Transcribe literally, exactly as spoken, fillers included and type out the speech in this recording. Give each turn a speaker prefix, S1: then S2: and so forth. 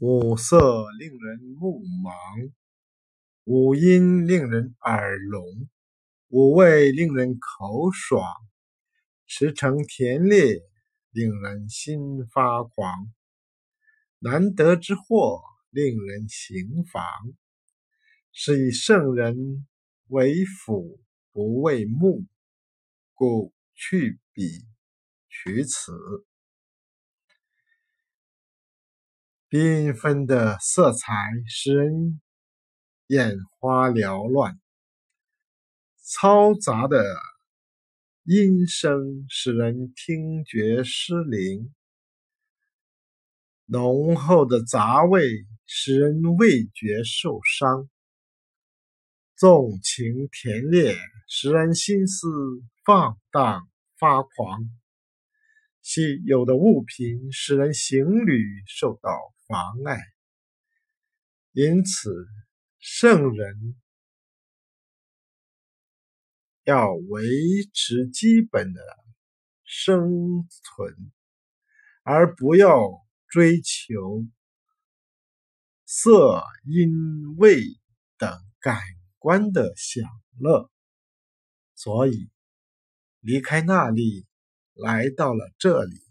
S1: 五色令人目盲，五音令人耳聋，五味令人口爽，驰骋田猎令人心发狂。难得之货令人行妨，是以圣人为辅不为目，故去彼取此。缤纷的色彩使人眼花缭乱，嘈杂的音声使人听觉失灵，浓厚的杂味使人味觉受伤，纵情田猎使人心思放荡发狂，稀有的物品使人行旅受到妨碍。因此，圣人要维持基本的生存，而不要追求色、音、味等感官的享乐，所以离开那里，来到了这里。